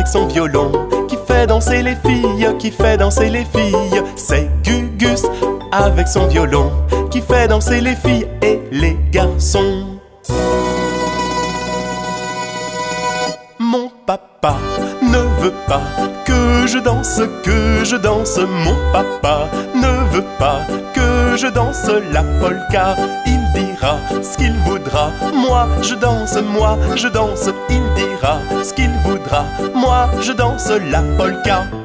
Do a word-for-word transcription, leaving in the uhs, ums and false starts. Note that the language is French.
avec son violon, qui fait danser les filles, qui fait danser les filles. C'est Gugus avec son violon, qui fait danser les filles et les garçons. Mon papa ne veut pas que je danse, que je danse. Mon papa ne veut pas que je danse la polka. Il dira ce qu'il voudra, moi je danse, moi je danse. Il dira ce qu'il voudra, moi je danse la polka.